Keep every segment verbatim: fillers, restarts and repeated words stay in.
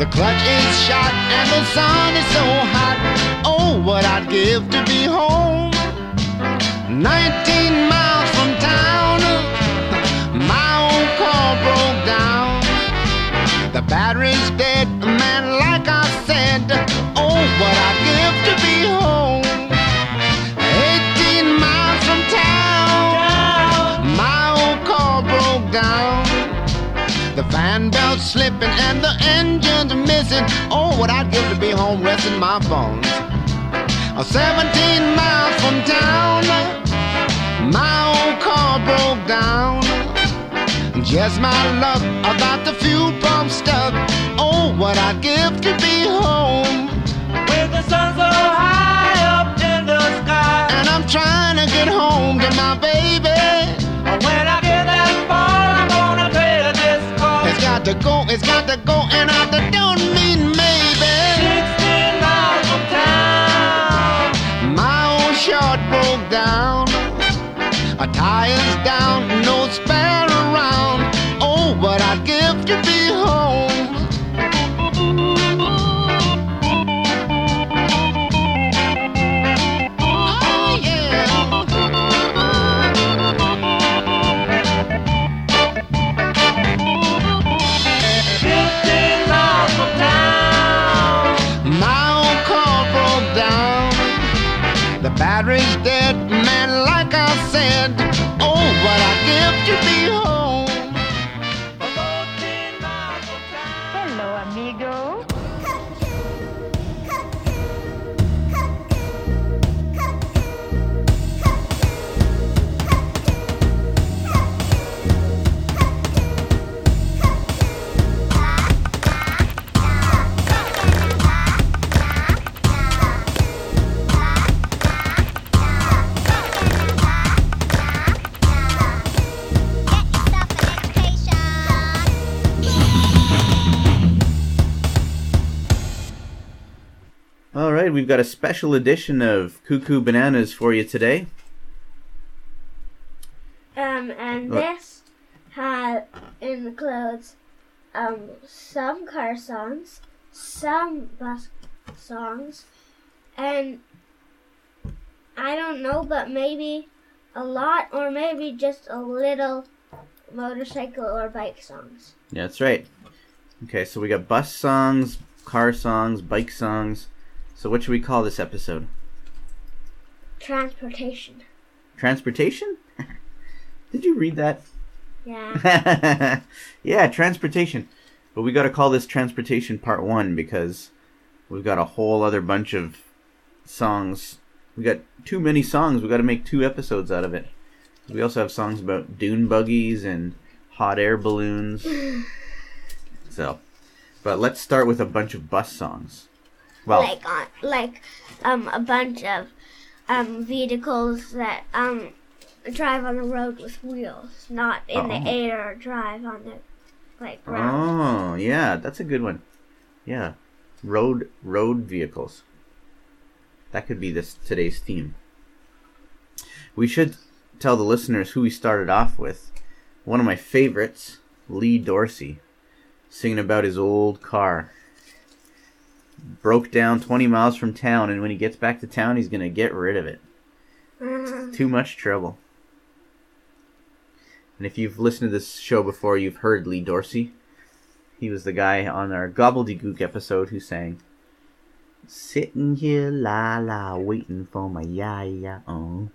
The clutch is shot and the sun is so hot. Oh, what I'd give to be home. Nineteen miles from town, my old car broke down. The battery's dead, man, like I said. Oh, what I'd give to be home. Eighteen miles from town, my old car broke down. The fan belt's slipping and the engine's missing. Oh, what I'd give to be home resting my bones. Seventeen miles from town, my old car broke down. Just my luck, I got the fuel pump stuck. Oh, what I'd give to be home. With the sun so high up in the sky, and I'm trying to get home to my baby. When I get that far, I'm gonna trade this car. It's got to go, it's got to go, and I don't mean maybe. Sixteen miles from town, my old short broke down. A tire's down, no spare around. Oh, what I'd give to be home. Oh, yeah. fifteen miles from town, my old car broke down. The battery's dead, man, like I said. Oh, what I'd give to be home. fourteen miles from town. Hello, amigo. All right, we've got a special edition of Cuckoo Bananas for you today. Um, and What? this has includes um some car songs, some bus songs, and I don't know, but maybe a lot or maybe just a little motorcycle or bike songs. Yeah, that's right. Okay, so we got bus songs, car songs, bike songs. So what should we call this episode? Transportation. Transportation? Did you read that? Yeah. Yeah, transportation. But we got to call this Transportation Part one because we've got a whole other bunch of songs. We got too many songs. We got to make two episodes out of it. We also have songs about dune buggies and hot air balloons. So, but let's start with a bunch of bus songs. Well, like on like um a bunch of um vehicles that um drive on the road with wheels, not in Oh. the air or drive on the like ground. oh, yeah, that's a good one. Yeah, road road vehicles. That could be this today's theme. We should tell the listeners who we started off with. One of my favorites, Lee Dorsey, singing about his old car. Broke down twenty miles from town, and when he gets back to town, he's going to get rid of it. Mhm. Too much trouble. And if you've listened to this show before, you've heard Lee Dorsey. He was the guy on our Gobbledygook episode who sang, "Sitting here, la la, waiting for my ya ya oh."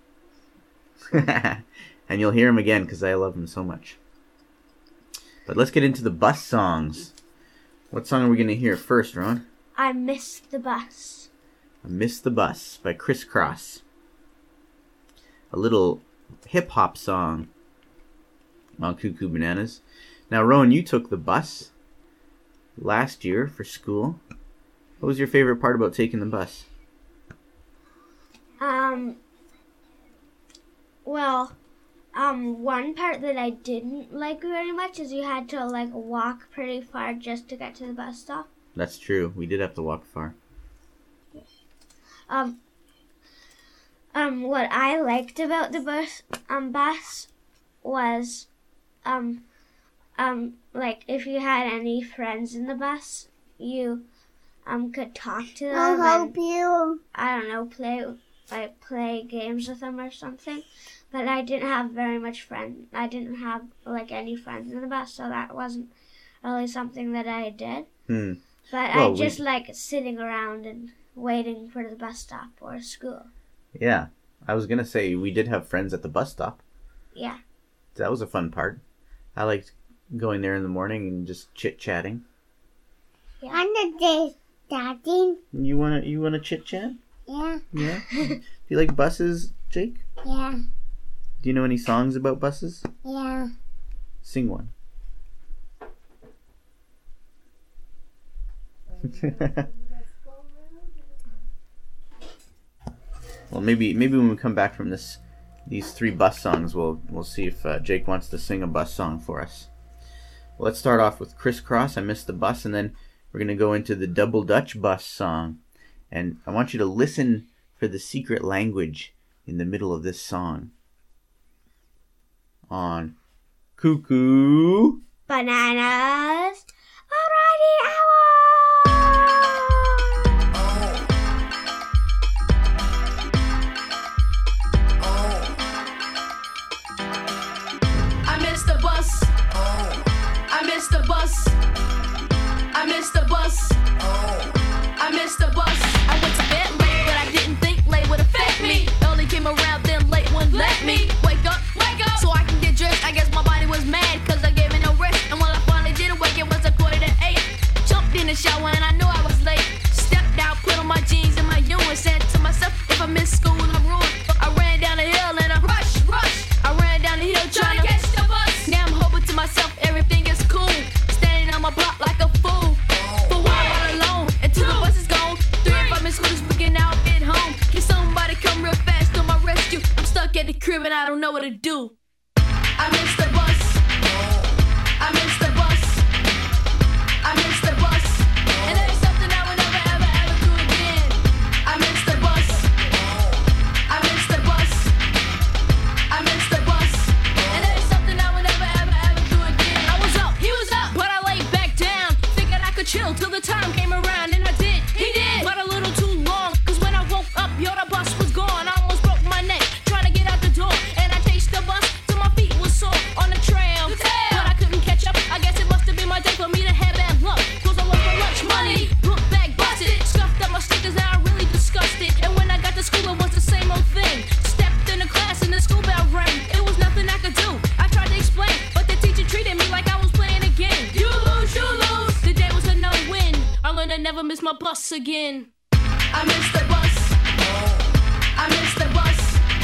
And you'll hear him again because I love him so much. But let's get into the bus songs. What song are we going to hear first, Ron? I missed the bus. I Miss the Bus by Criss Cross. A little hip-hop song on Cuckoo Bananas. Now, Rowan, you took the bus last year for school. What was your favorite part about taking the bus? Um well, um one part that I didn't like very much is you had to like walk pretty far just to get to the bus stop. That's true. We did have to walk far. Um, um, what I liked about the bus, um, bus was, um, um, like if you had any friends in the bus, you um could talk to them. I'll help and, you. I don't know, play like play games with them or something. But I didn't have very much friends. I didn't have like any friends in the bus, so that wasn't really something that I did. Hmm. But Well, I just we- like sitting around and waiting for the bus stop or school. Yeah. I was gonna say we did have friends at the bus stop. Yeah. That was a fun part. I liked going there in the morning and just chit chatting. On the day starting. You wanna you wanna chit chat? Yeah. Yeah. Do you like buses, Jake? Yeah. Do you know any songs about buses? Yeah. Sing one. Well, maybe maybe when we come back from this, these three bus songs, we'll we'll see if uh, Jake wants to sing a bus song for us. Well, let's start off with Crisscross, I Missed the Bus, and then we're gonna go into the Double Dutch Bus song, and I want you to listen for the secret language in the middle of this song. On Cuckoo. Bananas. Alrighty, hour. I missed the bus. I missed the bus. I missed the bus. I missed the bus. I went to bed late, but I didn't think late would affect me. Only came around then late wouldn't let me wake up, wake up, so I can get dressed. I guess my body was mad cause I gave it no rest. And when I finally did wake, it was a quarter to eight. Jumped in the shower and I knew I was late. Stepped out, put on my jeans and my U and said to myself, if I miss school, I'm ruined. I ran down the hill and I rush, rush. I ran down the hill trying to catch the bus. Now I'm hoping to myself everything is cool. Standing on my block like a fool. For a while all alone until the bus is gone. Three or five minutes scooters freaking out at home. Can somebody come real fast to my rescue? I'm stuck at the crib and I don't know what to do. I missed the bus. I missed the bus. I missed the bus. And that is something I will never ever ever do again. I missed the bus. I missed the bus. I missed the bus. And that is something I will never ever ever do again. I was up, he was up, but I laid back down. Figured I could chill till the time came around. And I did, he did, but a little too long. Cause when I woke up, yo, the bus was gone. I almost broke my neck trying to get out the door. And I chased the bus till my feet was sore on the trail. But I couldn't catch up. I guess it must have been my day for me to have bad luck. Cause I lost my lunch money, book bag busted, scuffed up my stickers and I really disgusted. And when I got to school, it was the same old thing. Stepped in the class and the school bell rang. It was nothing I could do. I tried to explain, but the teacher treated me like I was playing a game. You lose, you lose. The day was a no-win. I learned to never miss my bus again. I missed the bus. I missed the bus.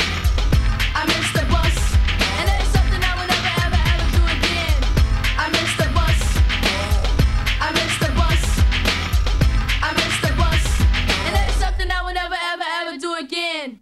I missed the bus. And that is something I will never ever ever do again. I missed the bus. I missed the bus. I missed the bus. And that is something I will never ever ever do again.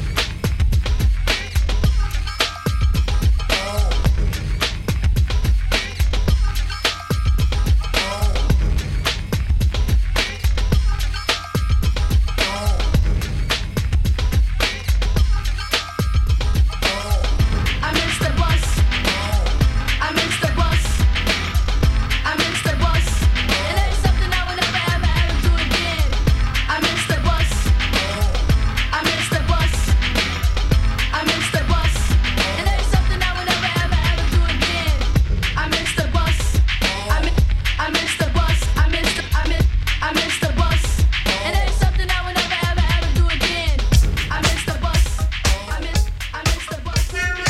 I missed the bus. I missed the bus. I missed the bus. And that is something I will never ever ever do again. I missed the bus. I missed the bus. I missed the bus. And that is something I will never ever ever do again. I missed the bus. I mi- I missed the bus. I missed the I mi- I missed the bus. And that is something I will never ever ever do again. I missed the bus. I missed I missed the bus.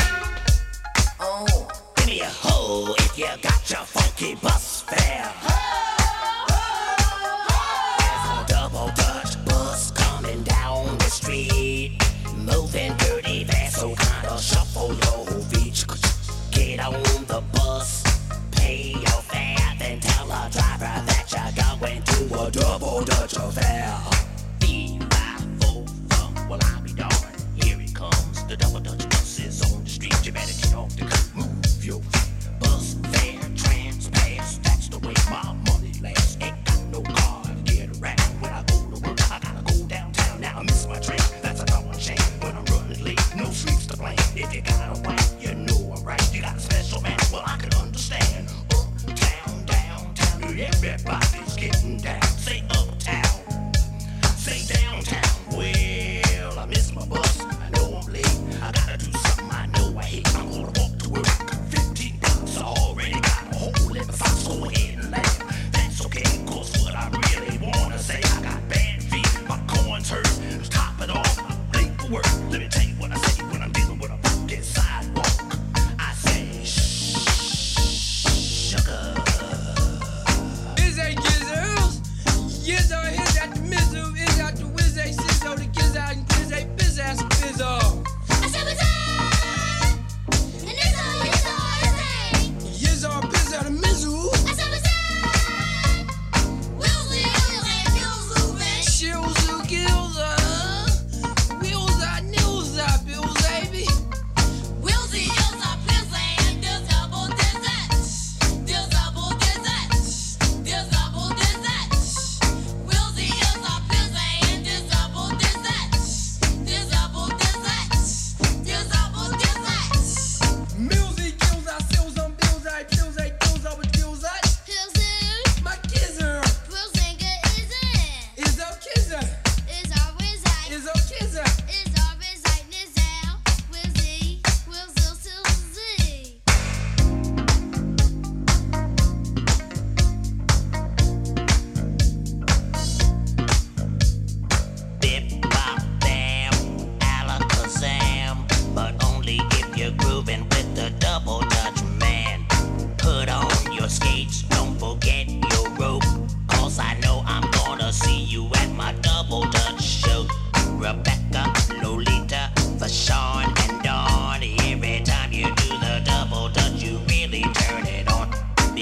Give me a hoe if you got your funky bus fare. There's a double Dutch bus coming down the street, moving dirty fast, so kinda shuffle your feet. Get on the bus, pay your fare, then tell the driver that you're going to a double Dutch affair. Be my foe, well I'll be darned. Here it comes, the double Dutch bus is on the street. You better get off the curb, move your feet. Bus fare, trans pass, that's the way my money lasts. Ain't got no car to get around. When I go to work, I gotta go downtown. Now I miss my train, that's a darn shame. When I'm running late, no sleeps to blame. If you got a wife, you know I'm right. You got a special man, well I can understand. Uptown, downtown, everybody's getting down.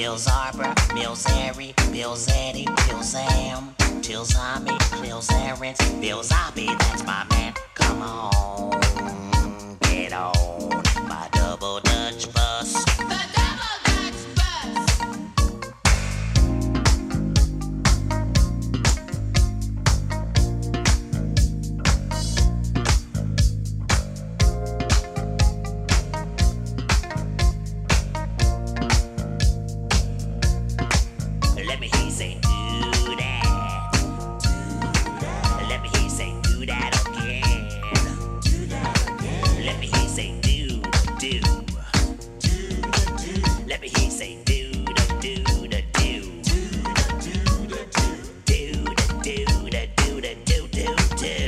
Mills Arbor, Mills Airy, Mills Eddie, Mills Am, Tills Ami, Mills Aaron, Mills Abby, that's my man. Come on, get on my double Dutch bus. The double Dutch bus. Let me hear you say do that. Let me hear you say do that again. Let me hear you say do, do. Let me hear you say do, da, do, da, do. Do, da, do, da, do, da, do, do, do.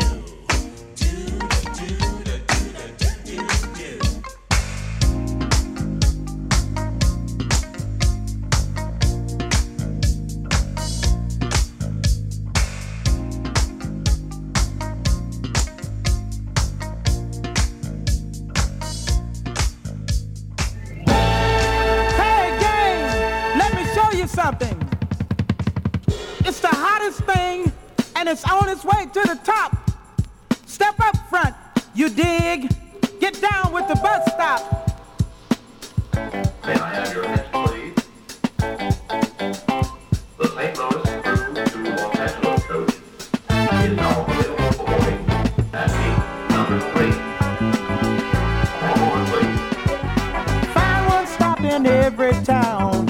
Hey, gang, let me show you something. It's the hottest thing, and it's on its way to the top. Step up front, you dig? Get down with the bus stop. May I have your attention, please? The Saint Louis through to Los Angeles coach is now available for boarding at gate number three. One moment, please. Find one stop in every town.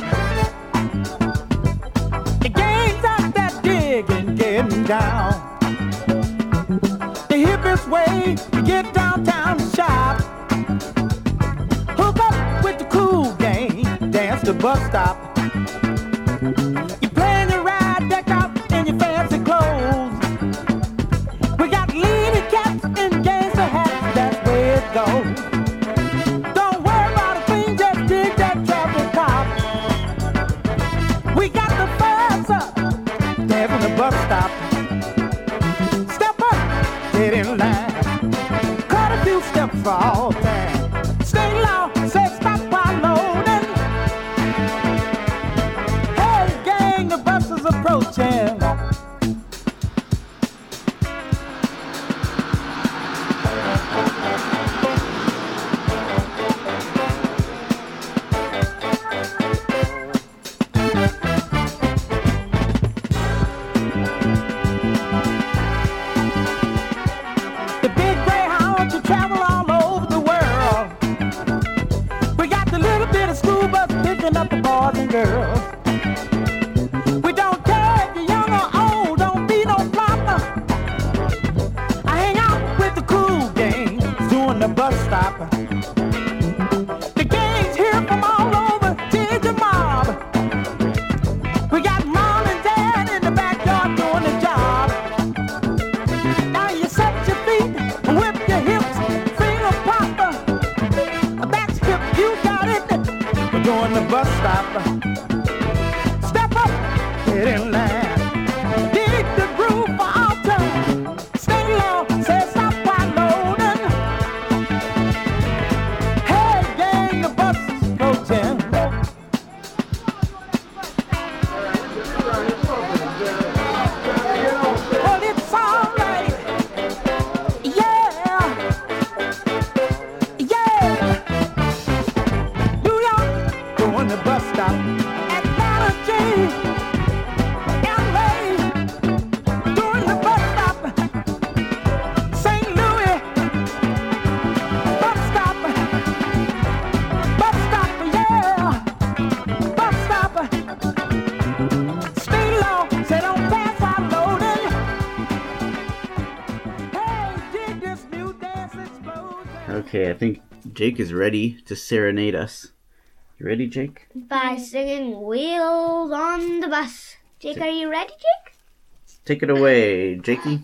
The gang's out that digging, getting down. The hippest way to get downtown to shop. Hook up with the cool gang, dance the bus stop. You plan your ride, deck out in your fancy clothes. We got lady cats and gangster hats, that's where it goes. Don't worry about a thing, just dig that traffic cop. We got the fuzz up, dancing the bus stop. Step up, get in line. Cut a few steps for all time. Stay low, say stop while loading. Hey gang, the bus is approaching. The big Greyhound, you travel all over the world. We got the little bit of school bus picking up the boys and girls. We don't care if you're young or old, don't be no flopper. I hang out with the cool gang, doing the bus stop. The gang's here from all over, dig the mob. We got mom and dad in the backyard doing the job. Now you set your feet, whip your hips, finger popper. A back skip, you got it. We're doing the bus stop. Step up, get in line. Dig the groove for all time. Stay low, say stop while loading. Hey gang, the bus is approaching. Well, it's alright. Yeah. Yeah. New York, going to bus stop. Atlanta, G. L A, doing the bus stop. Saint Louis, bus stop. Bus stop, yeah. Bus stop. Stay low, say don't pass while loading. Hey, dig this new dance explosion. Okay, I think Jake is ready to serenade us. You ready, Jake? By singing Wheels on the Bus. Jake, are you ready, Jake? Take it away, Jakey.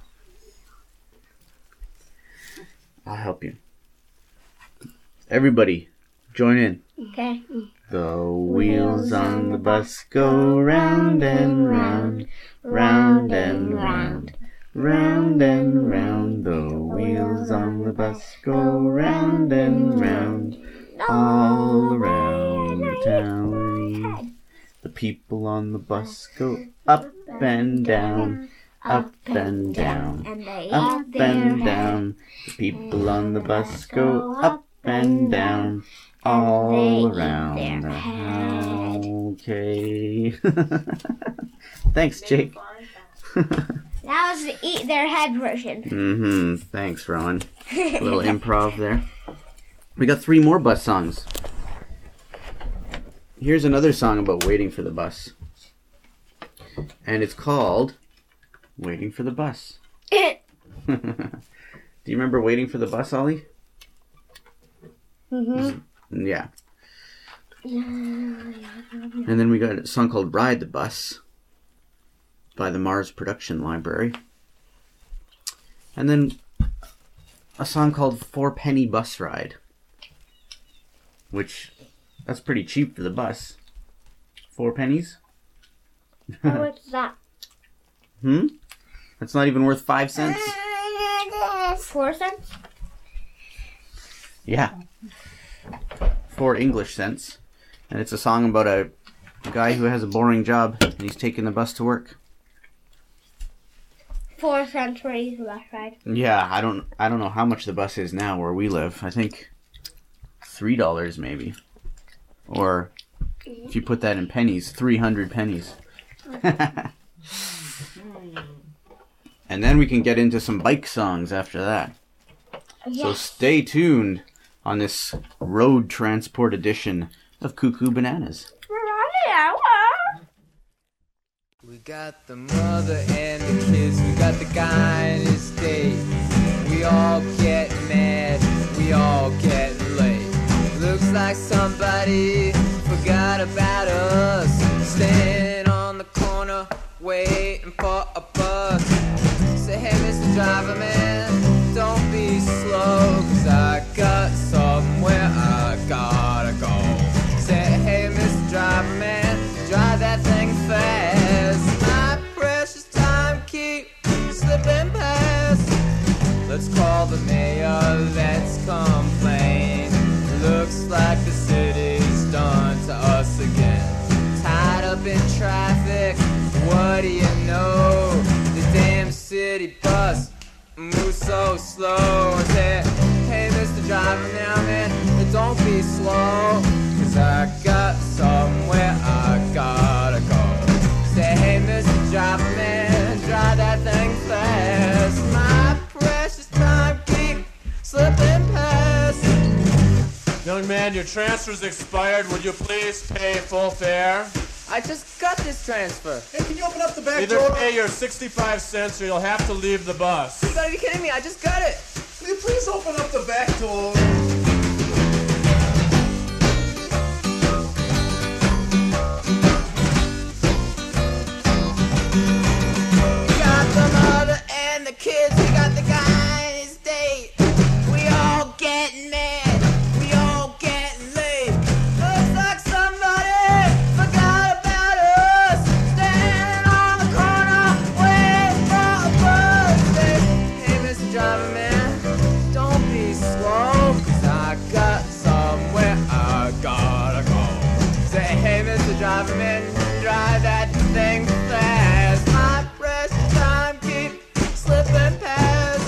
I'll help you. Everybody, join in. Okay. The wheels on the bus go round and round, round and round, round and round. The wheels on the bus go round and round, all around town. The people on the bus go up and down, up and down, And they up eat their and down. The people on the bus go up and down, all they eat around their the head. house. Okay. Thanks, Jake. That was the eat their head version. Mm-hmm. Thanks, Rowan. A little improv there. We got three more bus songs. Here's another song about waiting for the bus. And it's called Waiting for the Bus. Do you remember Waiting for the Bus, Ollie? Mm-hmm. Yeah. And then we got a song called Ride the Bus by the Mars Production Library. And then a song called Four Penny Bus Ride, which, that's pretty cheap for the bus. Four pennies? What's that? Hmm? That's not even worth five cents? Four cents? Yeah. Four English cents. And it's a song about a guy who has a boring job and he's taking the bus to work. Four cents for each bus ride. Yeah, I don't I don't know how much the bus is now where we live. I think three dollars maybe. Or if you put that in pennies, three hundred pennies. And then we can get into some bike songs after that. So Yes. stay tuned on this road transport edition of Cuckoo Bananas. We got the mother and the kids, we got the guy and his date. We all get mad, we all get late. Looks like somebody forgot about us. Standing on the corner, waiting for a bus. Say, hey, Mister Driver Man, don't be slow, cause I got somewhere I gotta go. Say, hey, Mister Driver Man, drive that thing fast. My precious time keep slipping past. Let's call the mayor, let's complain. Looks like the city's done to us again. Tied up in traffic, what do you know? The damn city bus moves so slow. I say, hey, Mister Driver, now man, don't be slow, cause I got somewhere I gotta go. Say, hey, Mister Driver, man, drive that thing fast. My precious time keep slipping past. Young man, your transfer's expired. Would you please pay full fare? I just got this transfer. Hey, can you open up the back Either door? Either pay your sixty-five cents or you'll have to leave the bus. You gotta be kidding me, I just got it. Will you please open up the back door? We got the mother and the kids, we got the guy and his date. We all getting mad, we all getting late. Looks like somebody forgot about us. Standing on the corner, waiting for a bus. Say, hey, Mister Driver Man, don't be slow, cause I got somewhere I gotta go. Say, hey, Mister Driver Man, drive that thing fast. My precious time keep slipping past.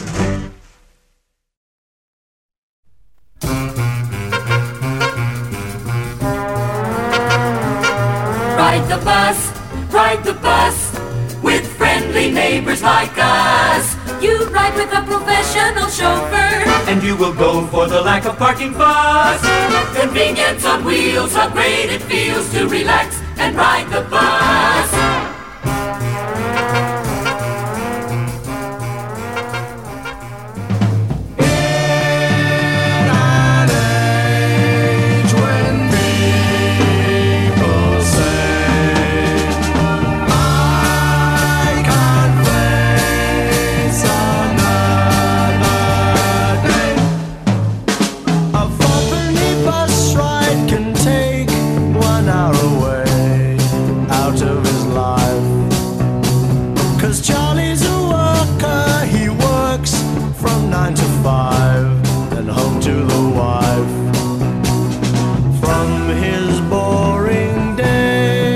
Ride the bus, ride the bus, with friendly neighbors like us. You ride with a professional chauffeur, and you will go for the lack of parking fuss. Convenience on wheels, how great it feels to relax and ride the bus. From his boring day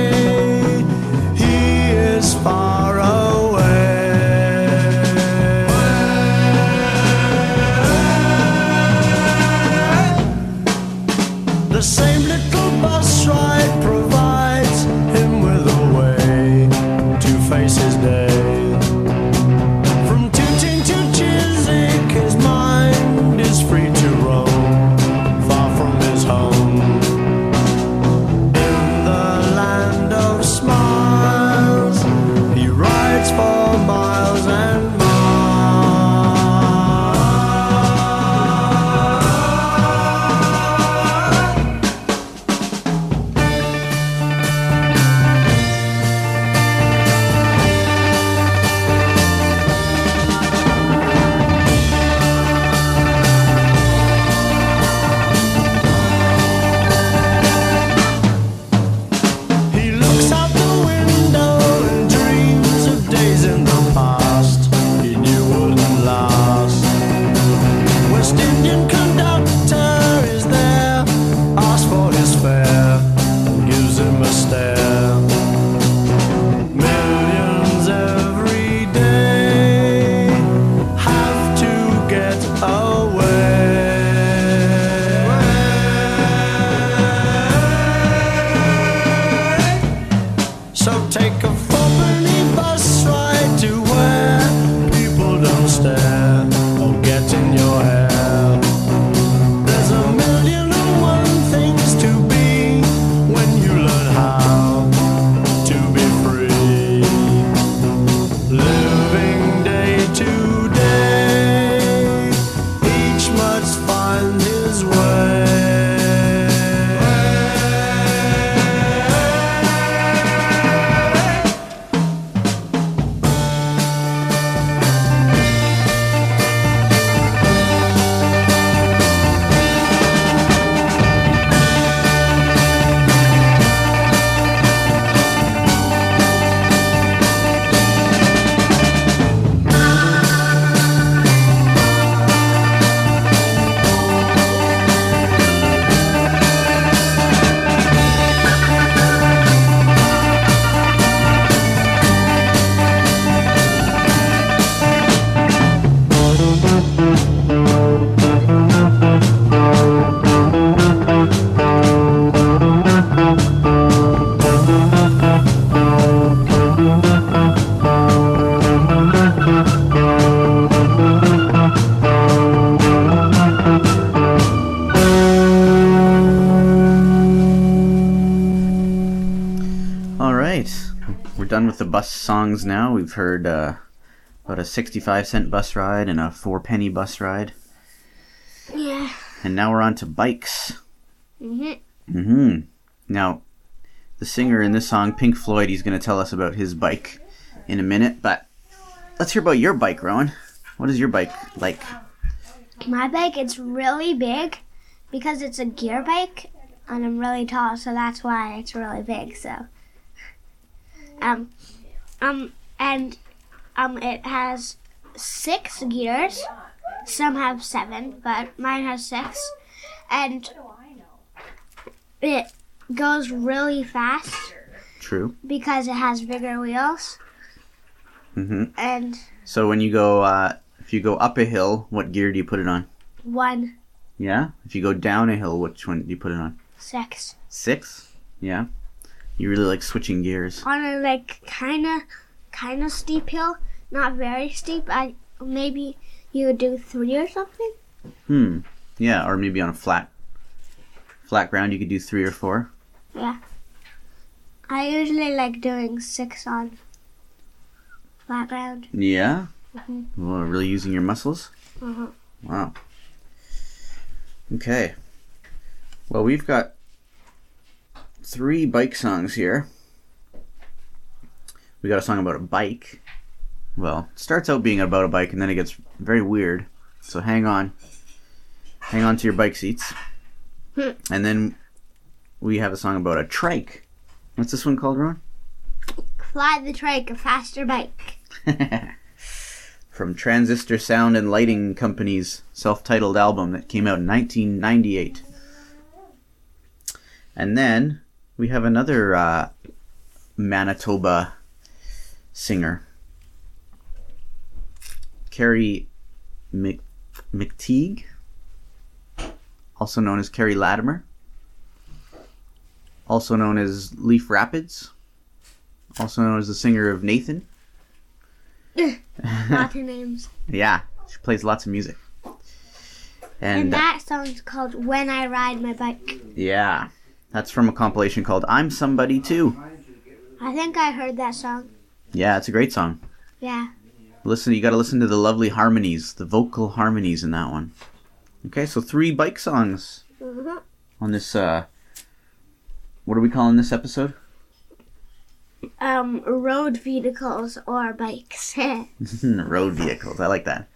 with the bus songs now. We've heard uh, about a sixty-five cent bus ride and a four penny bus ride. Yeah. And now we're on to bikes. Mhm. Mm-hmm. Now, the singer in this song, Pink Floyd, he's going to tell us about his bike in a minute. But let's hear about your bike, Rowan. What is your bike like? My bike, it's really big because it's a gear bike and I'm really tall, so that's why it's really big. So, um, um, and um, it has six gears. Some have seven, but mine has six, and it goes really fast. True. Because it has bigger wheels. Mm-hmm. And so when you go, uh, if you go up a hill, what gear do you put it on? one, Yeah. If you go down a hill, which one do you put it on? six. Six. Yeah. You really like switching gears. On a like kind of, kind of steep hill, not very steep. I maybe you would do three or something. Hmm. Yeah, or maybe on a flat, flat ground, you could do three or four. Yeah. I usually like doing six on flat ground. Yeah. Mhm. Well, really using your muscles. Uh-huh. Wow. Okay. Well, we've got three bike songs here. We got a song about a bike. Well, it starts out being about a bike and then it gets very weird. So hang on. Hang on to your bike seats. And then we have a song about a trike. What's this one called, Ron? Fly the trike, a faster bike. From Transistor Sound and Lighting Company's self-titled album that came out in nineteen ninety-eight. And then we have another uh, Manitoba singer, Carrie Mc- McTeague, also known as Carrie Latimer, also known as Leaf Rapids, also known as the singer of Nathan. Lots of names. Yeah, she plays lots of music. And, And, that song's called When I Ride My Bike. yeah, that's from a compilation called I'm Somebody Too. I think I heard that song. Yeah, it's a great song. Yeah. Listen, you got to listen to the lovely harmonies, the vocal harmonies in that one. Okay, so three bike songs Mm-hmm. on this, uh, what are we calling this episode? Um, road vehicles or bikes. Road vehicles, I like that.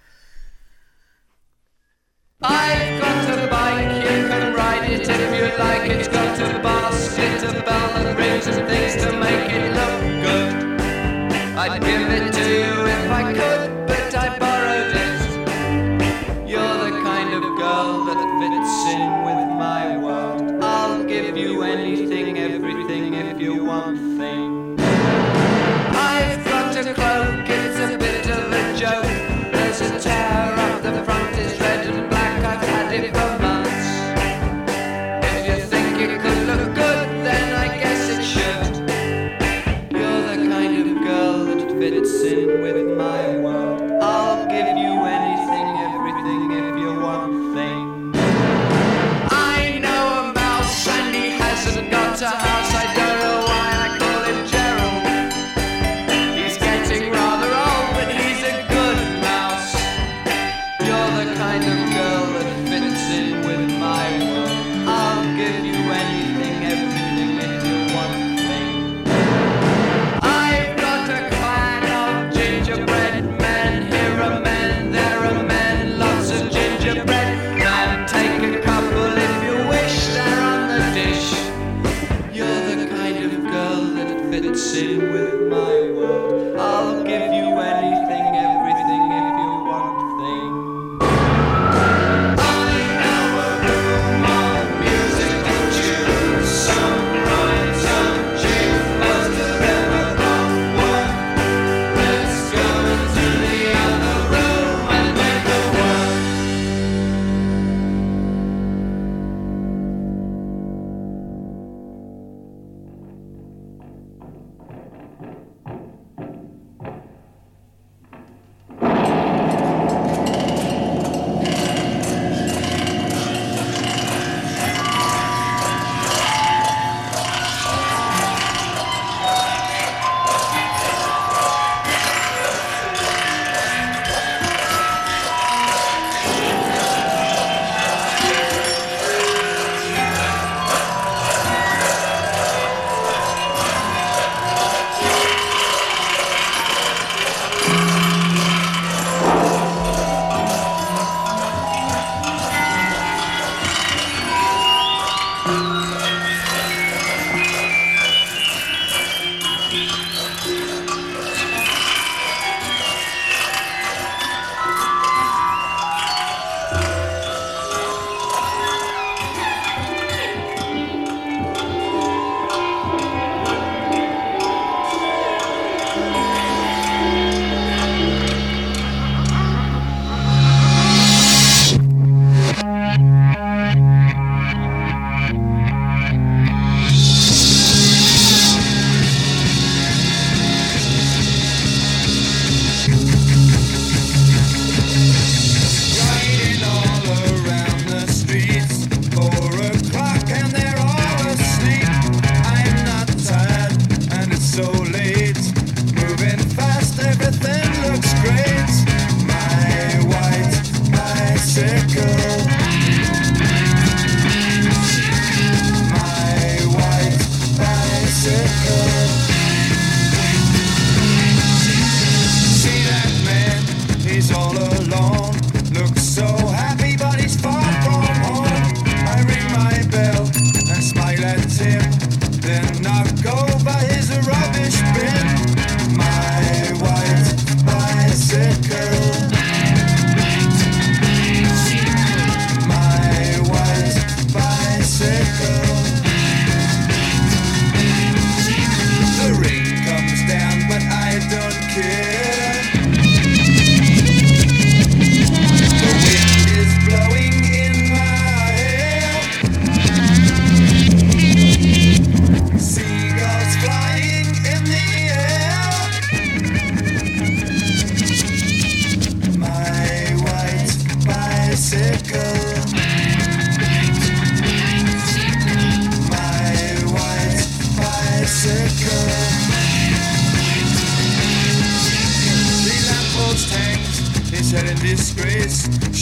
I've got a bike, you can ride it if you like. It's got a basket, a bell and rings and things to make it look good. I'd give it to you if I could, but I borrowed it. You're the kind of girl that fits in with my world. I'll give you anything, everything if you want things. I've got a cloak, it's a bit of a joke. There's a tear up the front, it's red and black, I've had it for months. If you think it could look good, then I guess it should. You're the kind of girl that fits in with my world. I'll give you anything, everything if you want things. I know a mouse and he hasn't got a house, I don't know why I call him Gerald. He's getting rather old, but he's a good mouse. You're the kind of girl that fits in with my world. I'll give you anything, everything if you want things. I've got a clan of gingerbread men. Here are men, there are men, lots of gingerbread men. Take a couple if you wish, they're on the dish. You're the kind of girl that fits in with my world. I'll give you anything, everything if you want things. I know a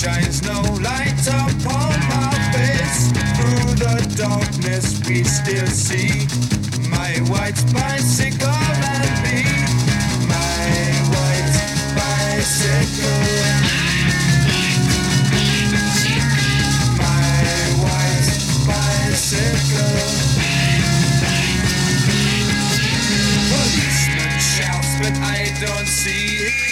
shines no light upon my face. Through the darkness we still see my white bicycle and me. My white bicycle. My white bicycle. Policeman shouts, but I don't see it.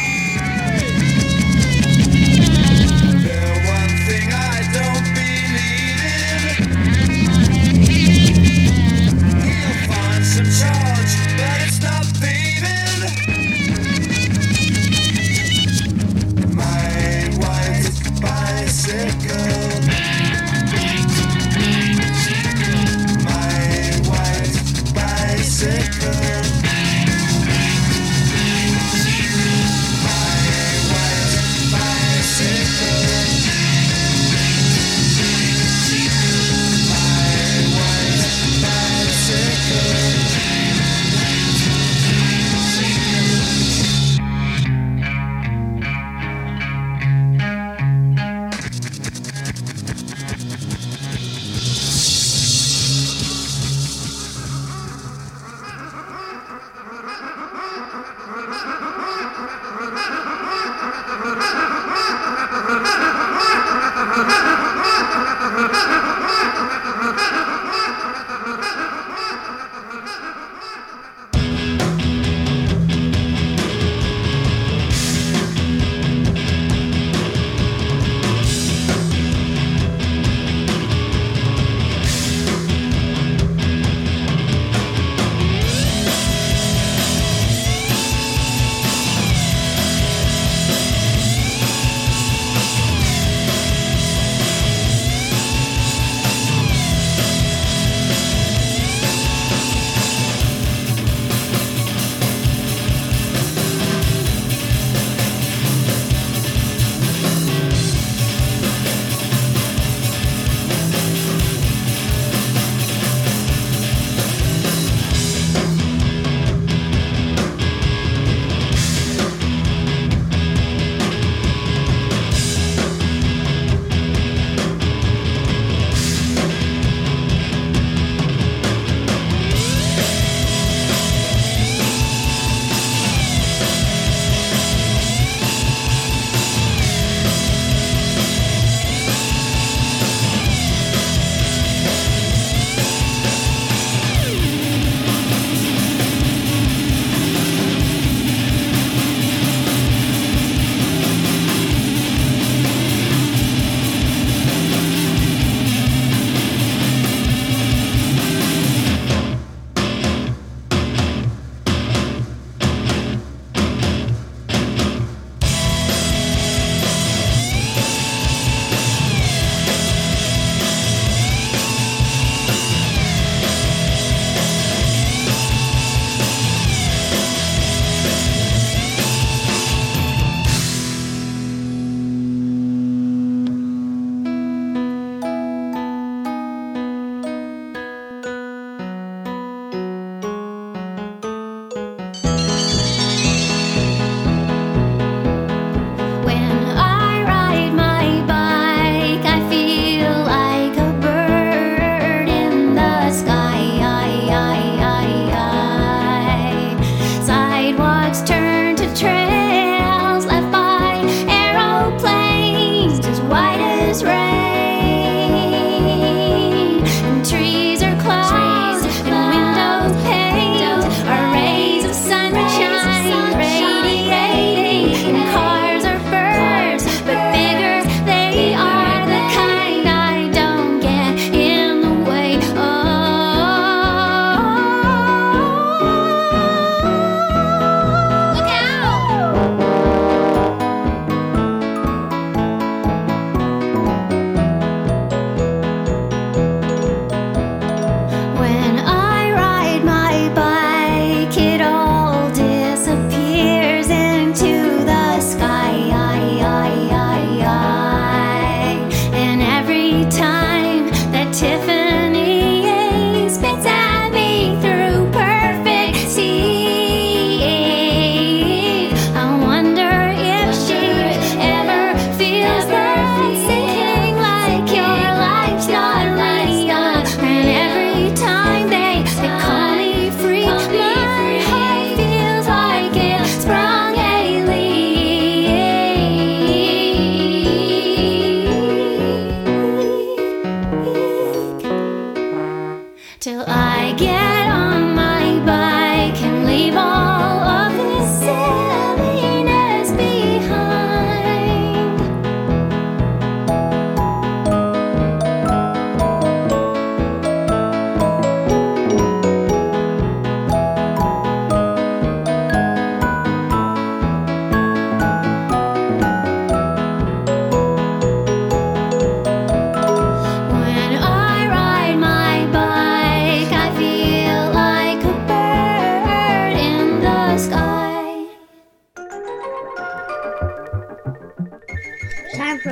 The one thing I don't believe in.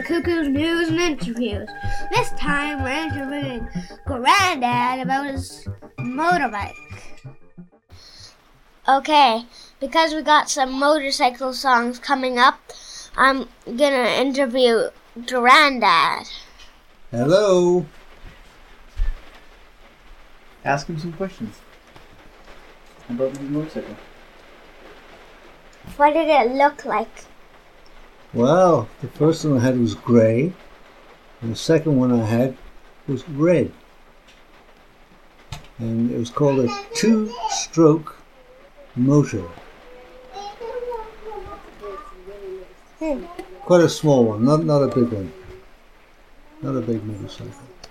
Cuckoo's News and Interviews. This time we're interviewing Granddad about his motorbike. Okay, because we got some motorcycle songs coming up, I'm gonna interview Granddad. Hello. Ask him some questions about his motorcycle. What did it look like? Well, the first one I had was grey, and the second one I had was red. And it was called a two-stroke motor. Hmm. Quite a small one, not not a big one. Not a big motorcycle.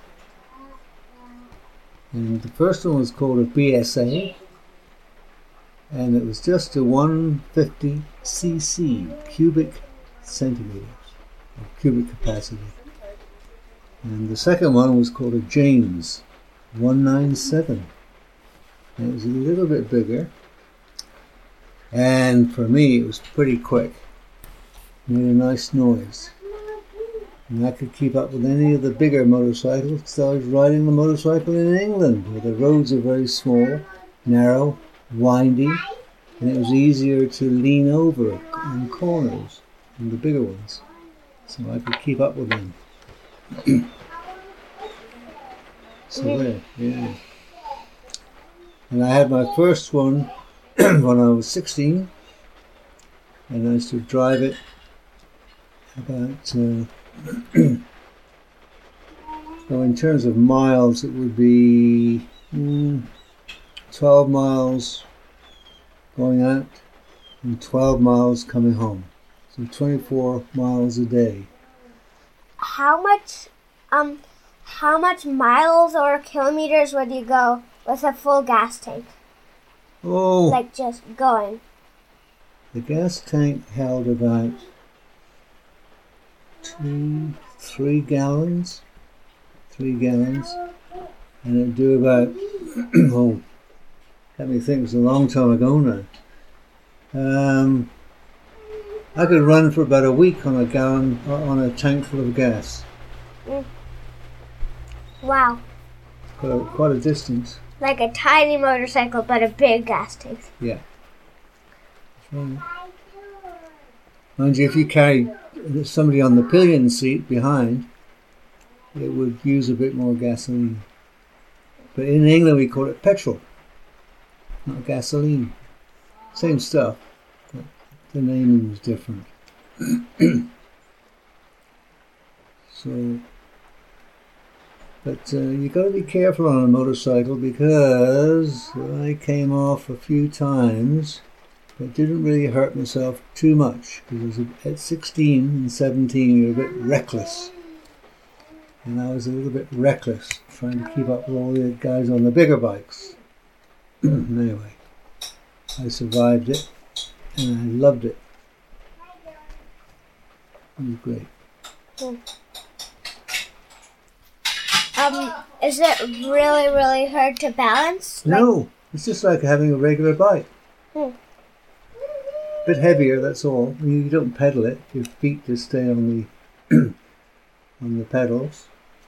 And the first one was called a B S A, and it was just a one hundred fifty c c, cubic centimeters, or cubic capacity. And the second one was called a James one ninety-seven, and it was a little bit bigger, and for me it was pretty quick. It made a nice noise. And I could keep up with any of the bigger motorcycles because I was riding the motorcycle in England, where the roads are very small, narrow, windy, and it was easier to lean over on corners than the bigger ones. So I could keep up with them. So there, yeah. And I had my first one when I was sixteen, and I used to drive it about... Uh, so in terms of miles, it would be mm, twelve miles going out and twelve miles coming home. So twenty-four miles a day. How much, um, how much miles or kilometers would you go with a full gas tank? Oh, Like just going. the gas tank held about two, three gallons, three gallons, and it'd do about, oh, let me think, it was a long time ago now. Um, I could run for about a week on a gallon, on a tank full of gas. Mm. Wow. Quite a, quite a distance. Like a tiny motorcycle, but a big gas tank. Yeah. That's right. Mind you, if you carry somebody on the pillion seat behind, it would use a bit more gasoline. But in England we call it petrol, not gasoline. Same stuff, but the naming was different. So, but uh, you got to be careful on a motorcycle because I came off a few times, but didn't really hurt myself too much because at sixteen and seventeen you're a bit reckless. And I was a little bit reckless, trying to keep up with all the guys on the bigger bikes. Anyway, I survived it, and I loved it. It was great. Um, is it really, really hard to balance? No, it's just like having a regular bike. Hmm. Bit heavier, that's all. I mean, you don't pedal it; your feet just stay on the on the pedals.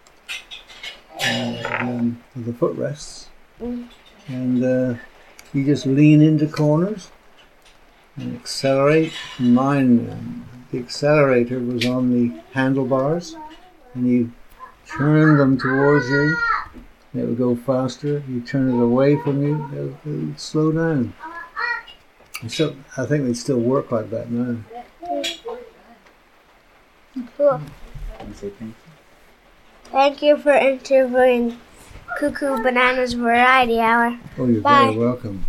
Uh, um, with the footrests, Mm. and uh, you just lean into corners and accelerate. Mine, um, the accelerator was on the handlebars, and you turn them towards you, and it would go faster. You turn it away from you, it would, it would slow down. And so I think they still work like that now. Cool. Thank you for interviewing Cuckoo Bananas Variety Hour. Oh, you're Bye. very welcome.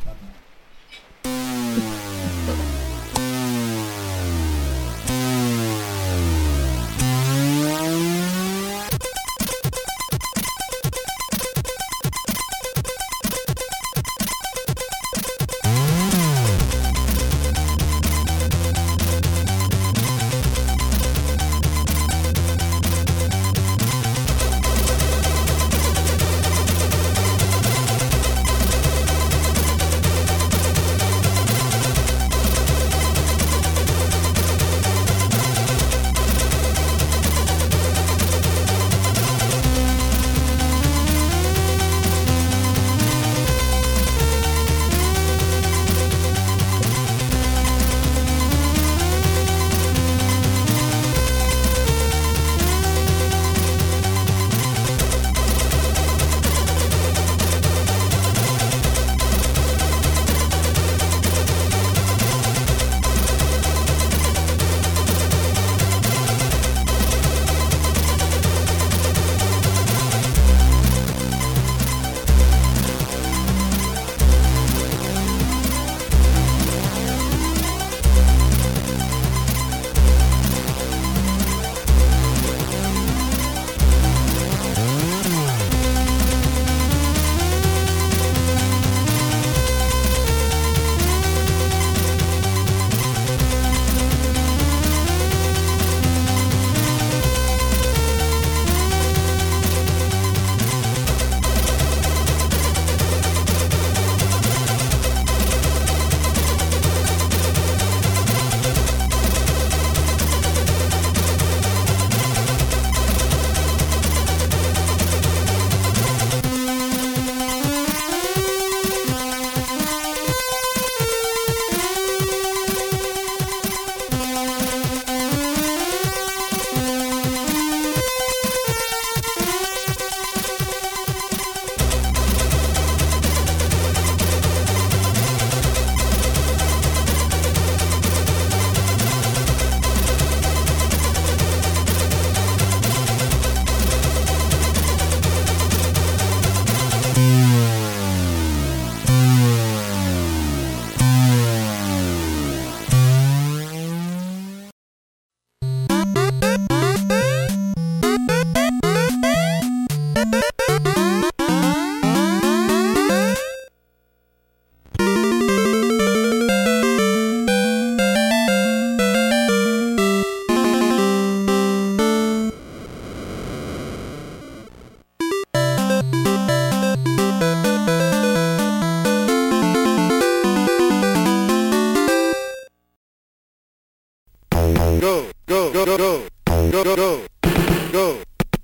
go, go.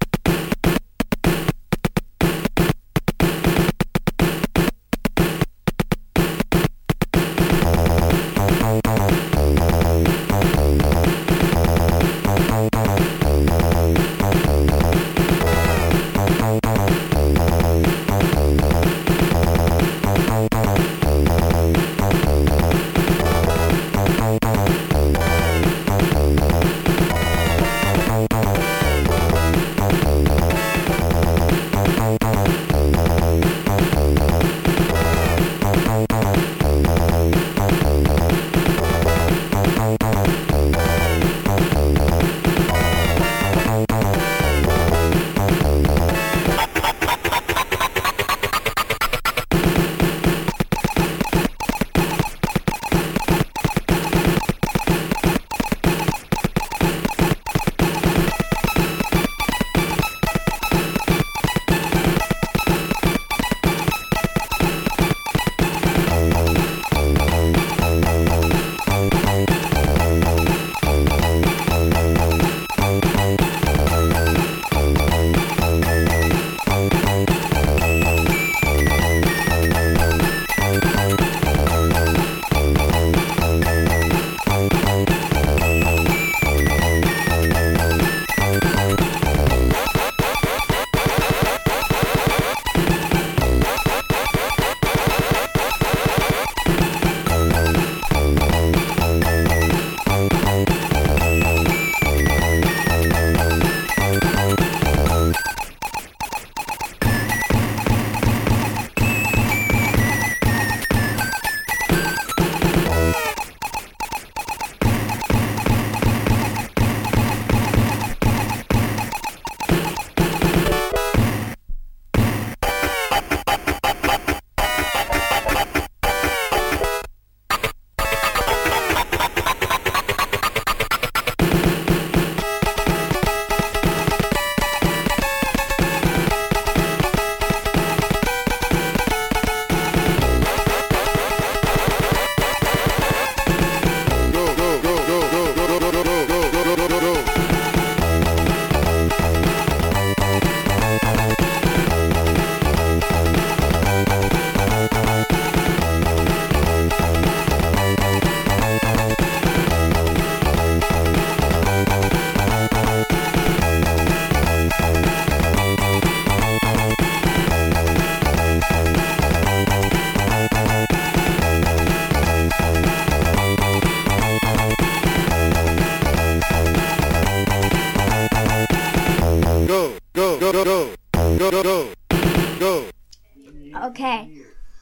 Okay.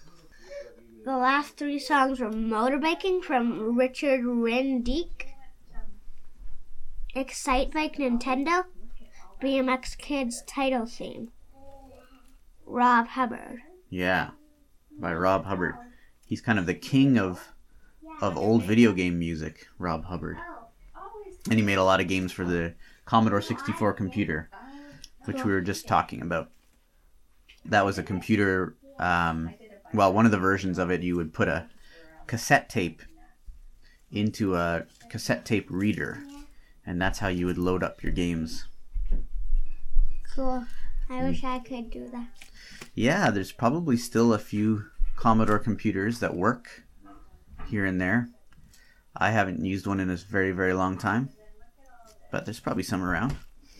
The last three songs were Motorbiking from Richard Rendick, Excite Bike Nintendo, B M X Kids title theme, Rob Hubbard. Yeah, by Rob Hubbard. He's kind of the king of of old video game music, Rob Hubbard. And he made a lot of games for the Commodore sixty-four computer, which we were just talking about. That was a computer, um, well, one of the versions of it, you would put a cassette tape into a cassette tape reader, and that's how you would load up your games. Cool. I wish I could do that. Yeah, there's probably still a few Commodore computers that work here and there. I haven't used one in a very, very long time, but there's probably some around.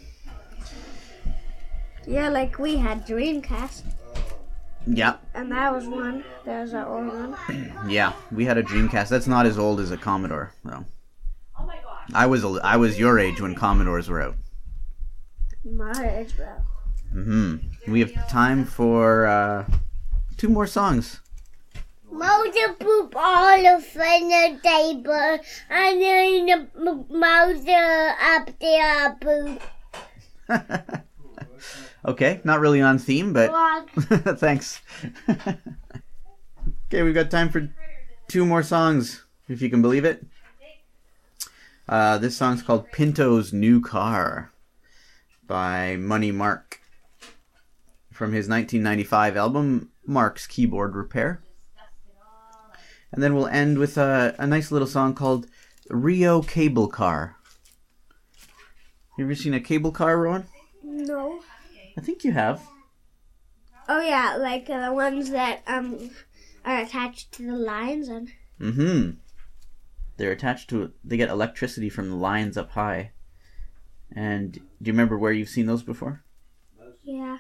Yeah, like we had Dreamcast. Yeah. And that was one. That was our old one. Yeah, we had a Dreamcast. That's not as old as a Commodore, though. I was a, I was your age when Commodores were out. My age, bro. Mm-hmm. We have time for uh, two more songs. Motor poop all over the table, and then the motor up there poop. Okay, not really on theme, but thanks. Okay, we've got time for two more songs, if you can believe it. Uh, this song's called Pinto's New Car by Money Mark from his nineteen ninety-five album Mark's Keyboard Repair. And then we'll end with a, a nice little song called Rio Cable Car. You ever seen a cable car, Rowan? No. I think you have. Oh yeah, like uh, the ones that um are attached to the lines and. Mm-hmm. They're attached to. They get electricity from the lines up high. And do you remember where you've seen those before? Yeah.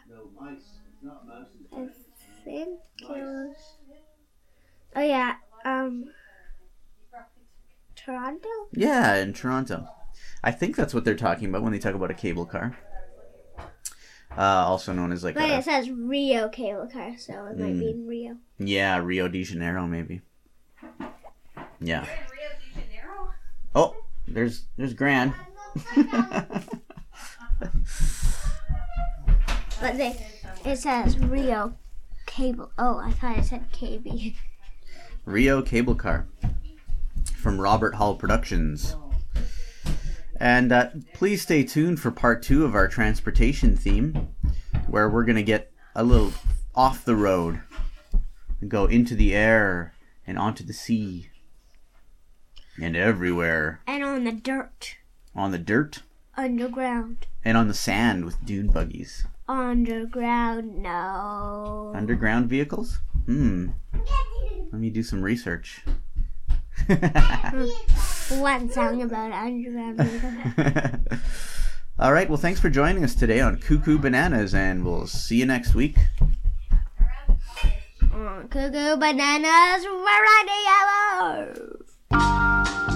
I think it was. Oh yeah, um. Toronto? Yeah, in Toronto. I think that's what they're talking about when they talk about a cable car. Uh, also known as like But a... it says Rio cable car, so it might Mm. be in Rio. Yeah, Rio de Janeiro, maybe. Yeah. Oh, there's there's Gran. But they, it says Rio cable. Oh, I thought it said K B. Rio Cable Car from Robert Hall Productions. And uh, please stay tuned for part two of our transportation theme, where we're going to get a little off the road and go into the air and onto the sea and everywhere. And on the dirt. On the dirt Underground. and on the sand with dune buggies. Underground, no. Underground vehicles? Hmm. Let me do some research. One song about underground vehicles. All right, well, thanks for joining us today on Cuckoo Bananas, and we'll see you next week. Cuckoo Bananas Radio.